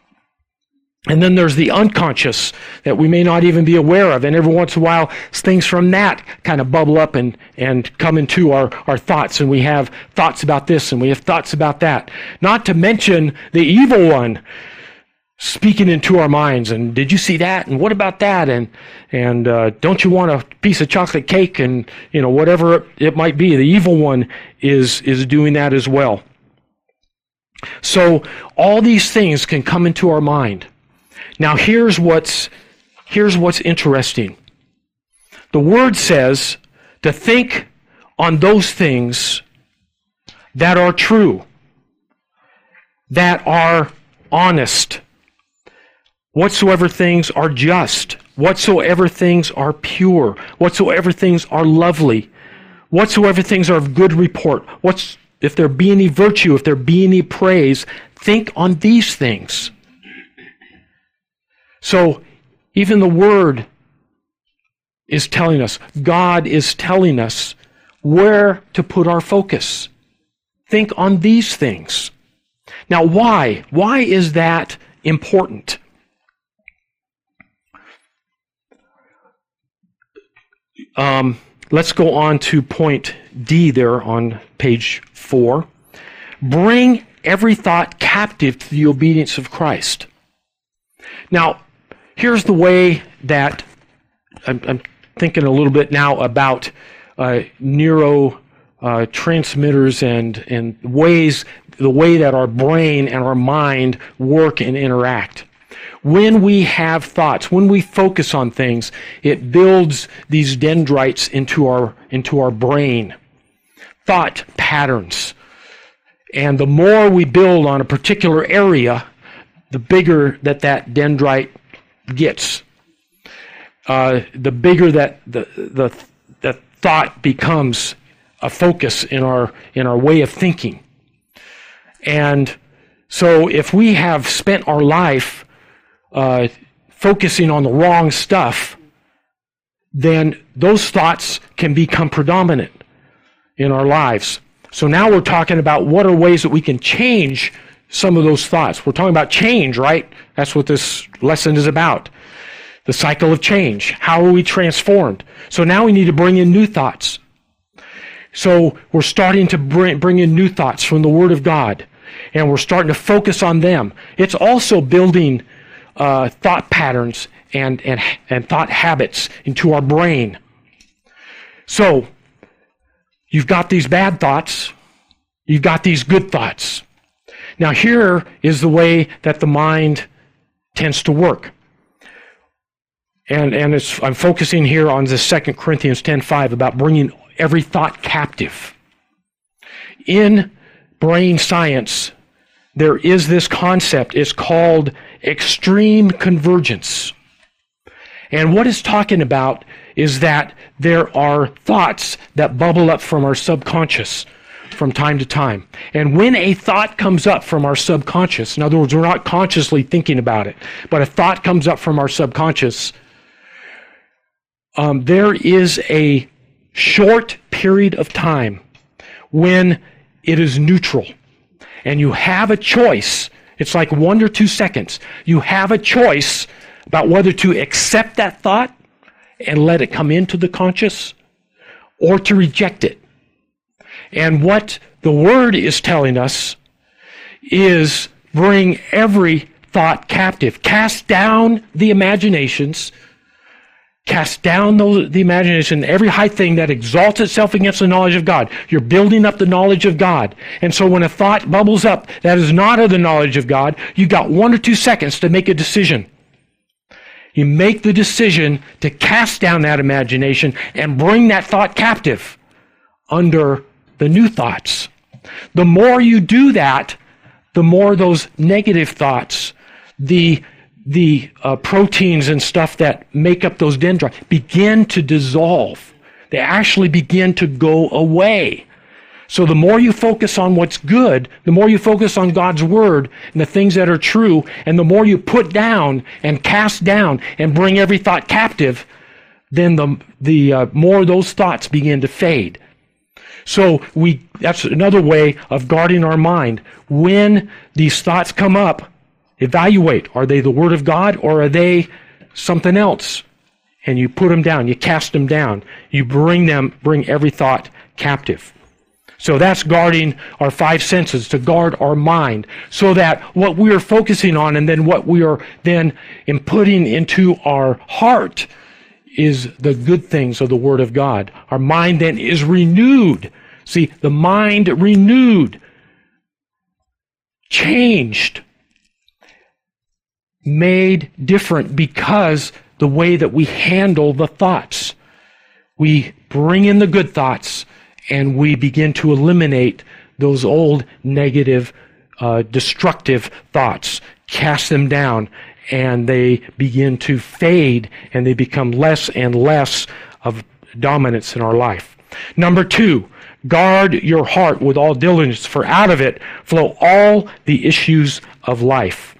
[SPEAKER 1] And then there's the unconscious that we may not even be aware of. And every once in a while, things from that kind of bubble up and come into our thoughts. And we have thoughts about this and we have thoughts about that. Not to mention the evil one speaking into our minds. And did you see that? And what about that? And don't you want a piece of chocolate cake? And, whatever it might be. The evil one is doing that as well. So all these things can come into our mind. Now here's what's interesting. The Word says to think on those things that are true, that are honest, whatsoever things are just, whatsoever things are pure, whatsoever things are lovely, whatsoever things are of good report, if there be any virtue, if there be any praise, think on these things. So even the Word is telling us, God is telling us where to put our focus. Think on these things. Now why? Why is that important? Let's go on to point D there on page 4. Bring every thought captive to the obedience of Christ. Now, here's the way that I'm thinking a little bit now about neurotransmitters and ways, the way that our brain and our mind work and interact. When we have thoughts, when we focus on things, it builds these dendrites into our brain, thought patterns. And the more we build on a particular area, the bigger that dendrite gets. The bigger that the thought becomes a focus in our way of thinking. And so if we have spent our life focusing on the wrong stuff, then those thoughts can become predominant in our lives. So now we're talking about what are ways that we can change some of those thoughts. We're talking about change, right? That's what this lesson is about. The cycle of change. How are we transformed? So now we need to bring in new thoughts. So we're starting to bring in new thoughts from the Word of God. And we're starting to focus on them. It's also building thought patterns and thought habits into our brain. So you've got these bad thoughts. You've got these good thoughts. Now here is the way that the mind tends to work. And I'm focusing here on this 2 Corinthians 10:5 about bringing every thought captive. In brain science, there is this concept. It's called extreme convergence. And what it's talking about is that there are thoughts that bubble up from our subconscious from time to time. And when a thought comes up from our subconscious, in other words, we're not consciously thinking about it, but a thought comes up from our subconscious, there is a short period of time when it is neutral. And you have a choice. It's like 1 or 2 seconds. You have a choice about whether to accept that thought and let it come into the conscious or to reject it. And what the Word is telling us is bring every thought captive. Cast down the imaginations. Cast down the imagination, every high thing that exalts itself against the knowledge of God. You're building up the knowledge of God. And so when a thought bubbles up that is not of the knowledge of God, you got 1 or 2 seconds to make a decision. You make the decision to cast down that imagination and bring that thought captive under the new thoughts. The more you do that, the more those negative thoughts, the proteins and stuff that make up those dendrites begin to dissolve. They actually begin to go away. So the more you focus on what's good, the more you focus on God's Word and the things that are true, and the more you put down and cast down and bring every thought captive, then the more those thoughts begin to fade. So that's another way of guarding our mind. When these thoughts come up, evaluate, are they the Word of God or are they something else? And you put them down, you cast them down, you bring every thought captive. So that's guarding our 5 senses, to guard our mind, so that what we are focusing on and then what we are then inputting into our heart is the good things of the Word of God. Our mind then is renewed. See, the mind renewed, changed, made different because the way that we handle the thoughts. We bring in the good thoughts and we begin to eliminate those old negative, destructive thoughts, cast them down, and they begin to fade and they become less and less of dominance in our life. Number 2, guard your heart with all diligence, for out of it flow all the issues of life.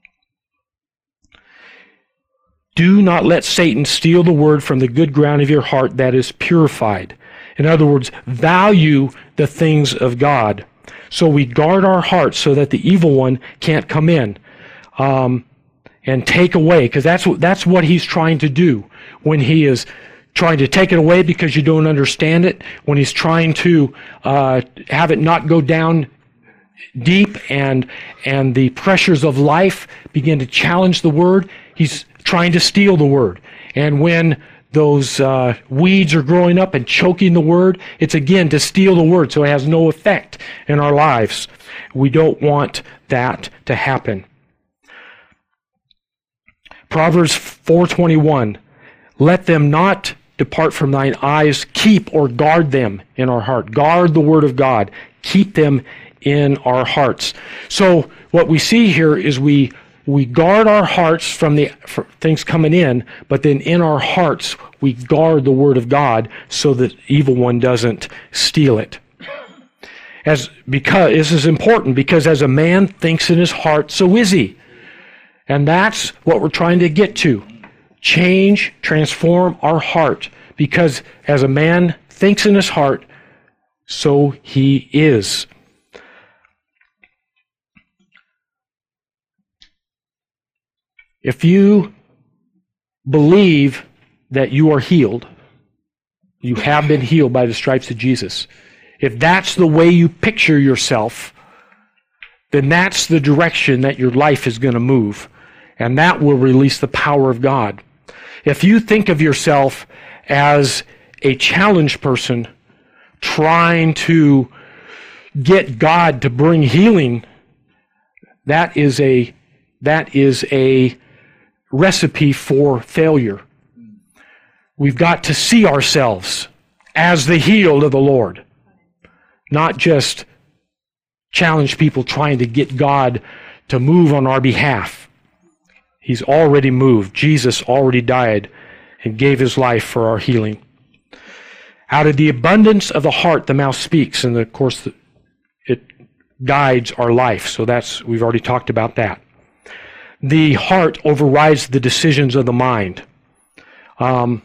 [SPEAKER 1] Do not let Satan steal the word from the good ground of your heart that is purified. In other words, value the things of God. So we guard our hearts so that the evil one can't come in and take away, because that's what he's trying to do when he is trying to take it away because you don't understand it, when he's trying to have it not go down deep and the pressures of life begin to challenge the word. He's trying to steal the word. And when those weeds are growing up and choking the word, it's again to steal the word so it has no effect in our lives. We don't want that to happen. Proverbs 4:21, let them not depart from thine eyes, keep or guard them in our heart. Guard the word of God. Keep them in our hearts. So what we see here is we guard our hearts from things coming in, but then in our hearts we guard the word of God so that evil one doesn't steal it. Because this is important, because as a man thinks in his heart, so is he. And that's what we're trying to get to. Change, transform our heart, because as a man thinks in his heart, so he is. If you believe that you are healed, you have been healed by the stripes of Jesus. If that's the way you picture yourself, then that's the direction that your life is going to move. And that will release the power of God. If you think of yourself as a challenged person trying to get God to bring healing, that is a recipe for failure. We've got to see ourselves as the healed of the Lord, not just challenge people trying to get God to move on our behalf. He's already moved. Jesus already died and gave his life for our healing. Out of the abundance of the heart, the mouth speaks, and of course it guides our life. So we've already talked about that. The heart overrides the decisions of the mind. Don't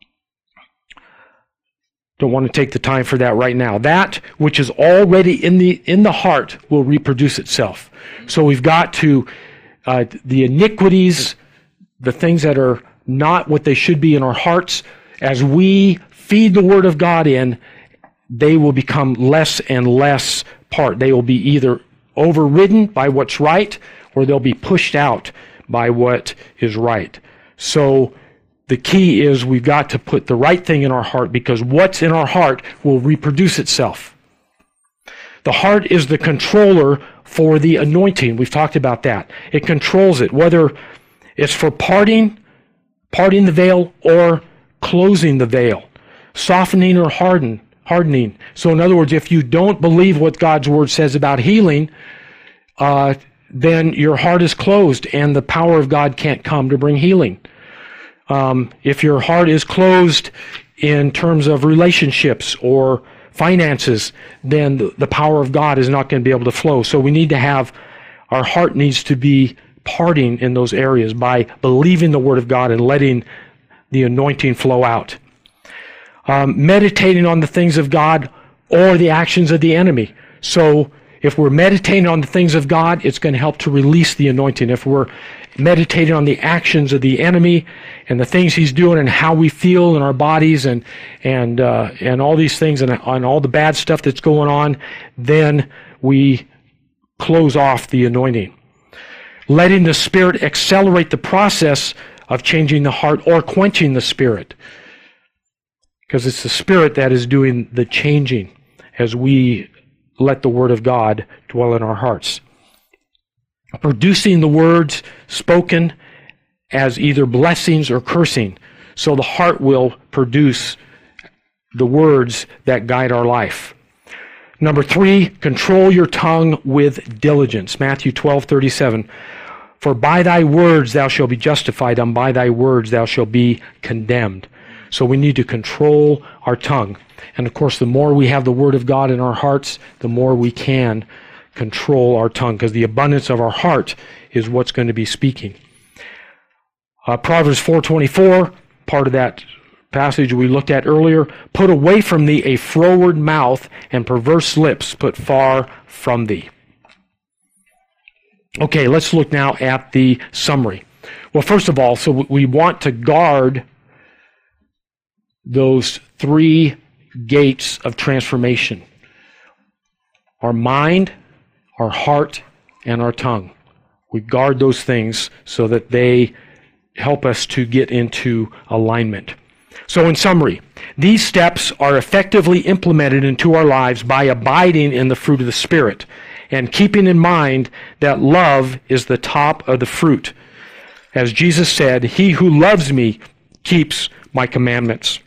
[SPEAKER 1] want to take the time for that right now. That which is already in the heart will reproduce itself. So we've got to the iniquities, the things that are not what they should be in our hearts, as we feed the Word of God in, they will become less and less part. They will be either overridden by what's right, or they'll be pushed out by what is right. So the key is we've got to put the right thing in our heart, because what's in our heart will reproduce itself. The heart is the controller for the anointing. We've talked about that. It controls it, whether it's for parting the veil, or closing the veil, softening or hardening. So in other words, if you don't believe what God's Word says about healing, then your heart is closed and the power of God can't come to bring healing. If your heart is closed in terms of relationships or finances, then the power of God is not going to be able to flow. So we need to have, our heart needs to be parting in those areas by believing the Word of God and letting the anointing flow out. Meditating on the things of God or the actions of the enemy. So if we're meditating on the things of God, it's going to help to release the anointing. If we're meditating on the actions of the enemy and the things he's doing and how we feel in our bodies and all these things and all the bad stuff that's going on, then we close off the anointing. Letting the Spirit accelerate the process of changing the heart or quenching the Spirit. Because it's the Spirit that is doing the changing as we let the Word of God dwell in our hearts. Producing the words spoken as either blessings or cursing. So the heart will produce the words that guide our life. Number 3, control your tongue with diligence. Matthew 12:37. For by thy words thou shalt be justified, and by thy words thou shalt be condemned. So we need to control our tongue. And of course, the more we have the Word of God in our hearts, the more we can control our tongue, because the abundance of our heart is what's going to be speaking. Proverbs 4:24, part of that passage we looked at earlier, put away from thee a froward mouth, and perverse lips put far from thee. Okay, let's look now at the summary. Well, first of all, so we want to guard those 3 gates of transformation: our mind, our heart, and our tongue. We guard those things so that they help us to get into alignment. So in summary, these steps are effectively implemented into our lives by abiding in the fruit of the Spirit and keeping in mind that love is the top of the fruit. As Jesus said, "He who loves me keeps my commandments."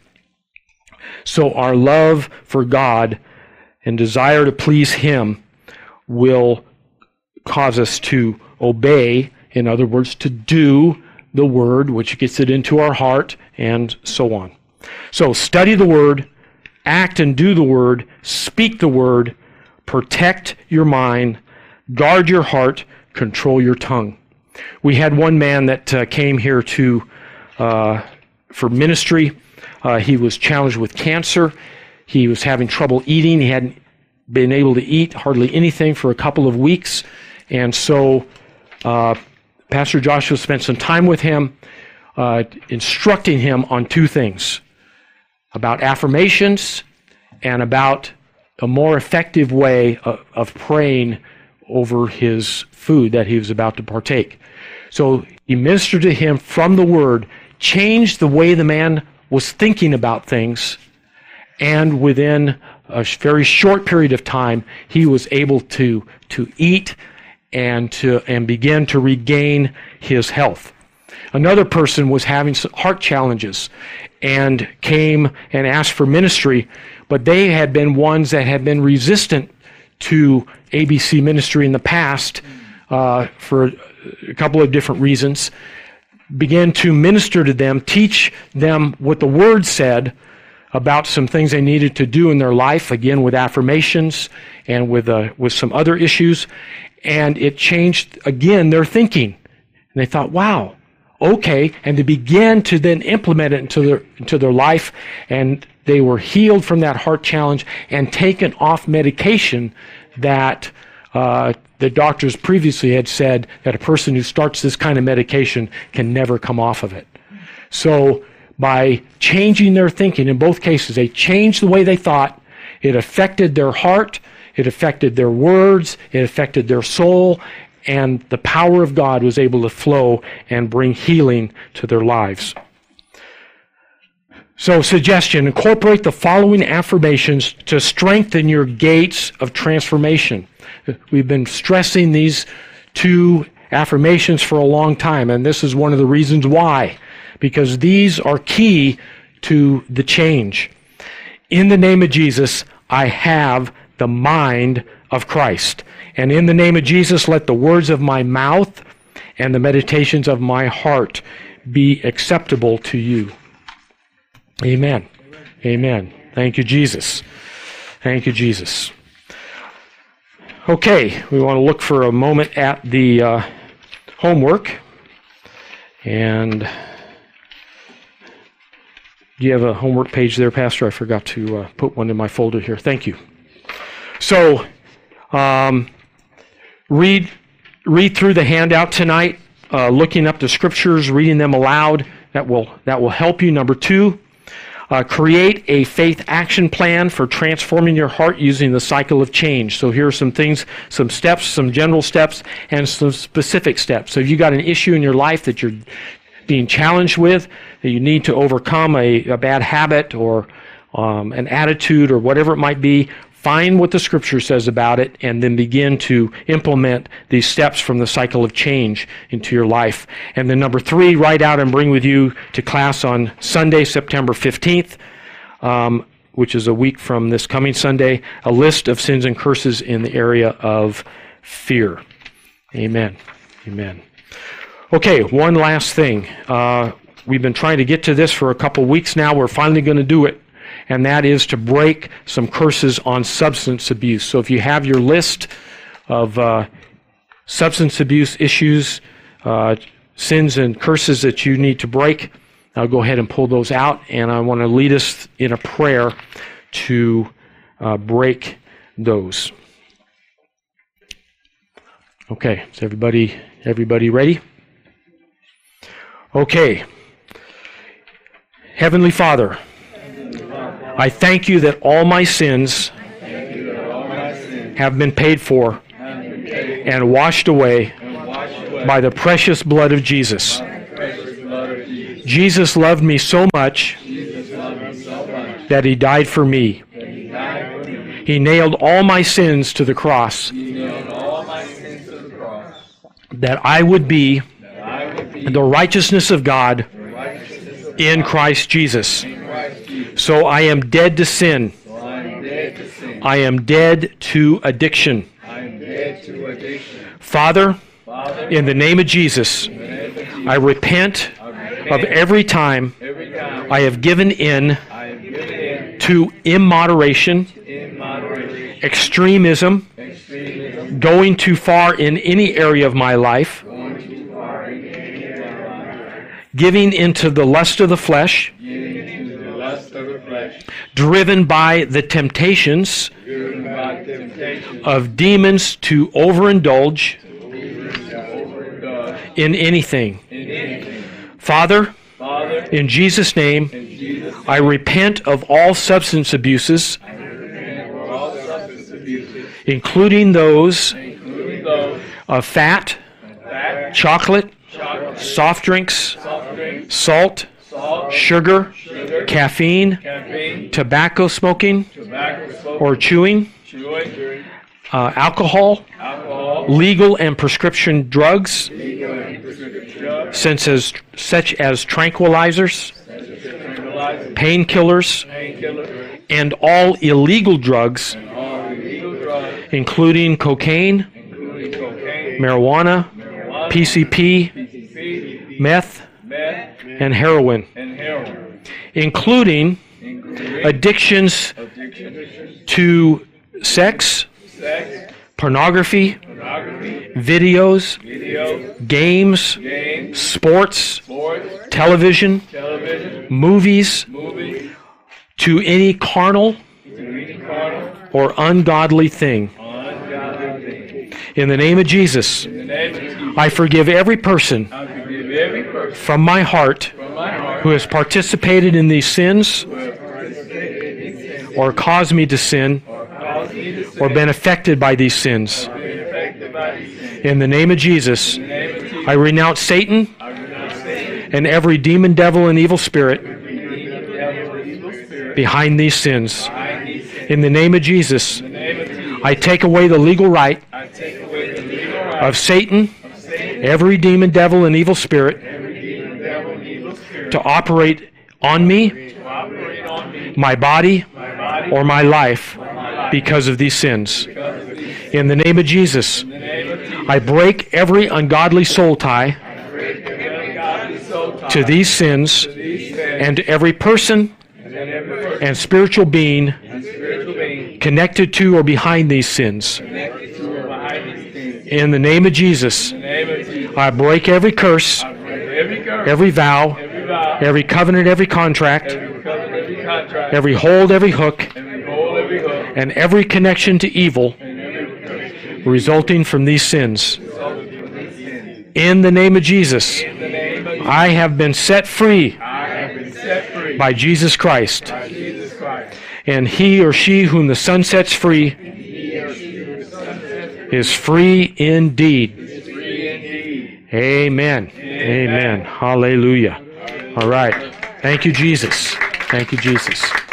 [SPEAKER 1] So our love for God and desire to please Him will cause us to obey, in other words, to do the Word, which gets it into our heart, and so on. So study the Word, act and do the Word, speak the Word, protect your mind, guard your heart, control your tongue. We had one man that came here for ministry. He was challenged with cancer. He was having trouble eating. He hadn't been able to eat hardly anything for a couple of weeks. And so Pastor Joshua spent some time with him, instructing him on two things: about affirmations and about a more effective way of praying over his food that he was about to partake. So he ministered to him from the Word, changed the way the man was thinking about things, and within a very short period of time, he was able to eat and begin to regain his health. Another person was having some heart challenges and came and asked for ministry, but they had been ones that had been resistant to ABC ministry in the past for a couple of different reasons. Began to minister to them, teach them what the Word said about some things they needed to do in their life, again with affirmations and with some other issues, and it changed again their thinking. And they thought, wow, okay, and they began to then implement it into their life, and they were healed from that heart challenge and taken off medication that the doctors previously had said that a person who starts this kind of medication can never come off of it. So by changing their thinking, in both cases, they changed the way they thought. It affected their heart, it affected their words, it affected their soul, and the power of God was able to flow and bring healing to their lives. So, suggestion: incorporate the following affirmations to strengthen your gates of transformation. We've been stressing these two affirmations for a long time, and this is one of the reasons why, because these are key to the change. In the name of Jesus, I have the mind of Christ. And in the name of Jesus, let the words of my mouth and the meditations of my heart be acceptable to you. Amen. Amen. Thank you, Jesus. Thank you, Jesus. Okay, we want to look for a moment at the homework. And do you have a homework page there, Pastor? I forgot to put one in my folder here. Thank you. So, read through the handout tonight, looking up the scriptures, reading them aloud. That will help you. Number 2, create a faith action plan for transforming your heart using the cycle of change. So here are some things, some steps, some general steps, and some specific steps. So if you got an issue in your life that you're being challenged with, that you need to overcome a bad habit or an attitude or whatever it might be, find what the Scripture says about it, and then begin to implement these steps from the cycle of change into your life. And then number 3, write out and bring with you to class on Sunday, September 15th, which is a week from this coming Sunday, a list of sins and curses in the area of fear. Amen. Amen. Okay, one last thing. We've been trying to get to this for a couple weeks now. We're finally going to do it. And that is to break some curses on substance abuse. So if you have your list of substance abuse issues, sins and curses that you need to break, I'll go ahead and pull those out. And I want to lead us in a prayer to break those. Okay, is everybody ready? Okay. Heavenly Father, I thank you that all my sins have been paid for and washed away by the precious blood of Jesus. Jesus loved me so much that he died for me. He nailed all my sins to the cross, that I would be the righteousness of God in Christ Jesus. So I am dead to sin. I am dead to addiction. Father, in the name of Jesus, I repent of every time I have given in to immoderation, extremism, going too far in any area of my life, giving into the lust of the flesh, driven by the temptations of demons to overindulge in anything. Father, in Jesus' name, I repent of all substance abuses, including those of fat, chocolate, soft drinks, salt, sugar, caffeine, tobacco smoking or chewing, alcohol, legal and prescription drugs, such as tranquilizers, painkillers, and all illegal drugs, including cocaine, marijuana, PCP, meth, and heroin, including addictions to sex, pornography, videos, games, sports, television, movies, to any carnal or ungodly thing. In the name of Jesus, I forgive every person from my heart who has participated in these sins or caused me to sin or been affected by these sins. In the name of Jesus, I renounce Satan and every demon, devil, and evil spirit behind these sins. In the name of Jesus, I take away the legal right of Satan, every demon, devil, and evil spirit to operate on me, my body, or my life because of these sins. In the name of Jesus, I break every ungodly soul tie to these sins and to every person and spiritual being connected to or behind these sins. In the name of Jesus, I break every curse, every vow, every covenant, every contract, every hold, every hook, and every connection to evil resulting from these sins. In the name of Jesus, I have been set free by Jesus Christ. And he or she whom the Son sets free is free indeed. Amen. Amen. Hallelujah. All right. Thank you, Jesus. Thank you, Jesus.